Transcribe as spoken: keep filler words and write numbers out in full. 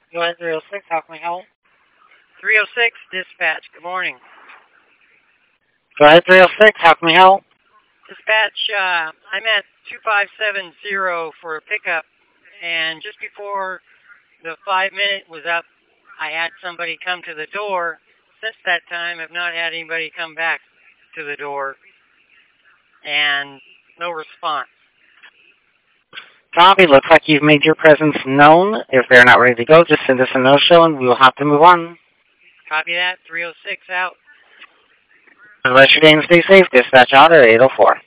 Go ahead, three oh six, how can we help? three oh six, dispatch, good morning. Go ahead, three oh six, how can we help? Dispatch, uh, I'm at two five seven zero for a pickup, and just before the five minute was up, I had somebody come to the door. Since that time, I've not had anybody come back to the door, and no response. Copy, looks like you've made your presence known. If they're not ready to go, just send us a no-show and we will have to move on. Copy that, three oh six out. Let your day and stay safe. Dispatch Otter eight oh four.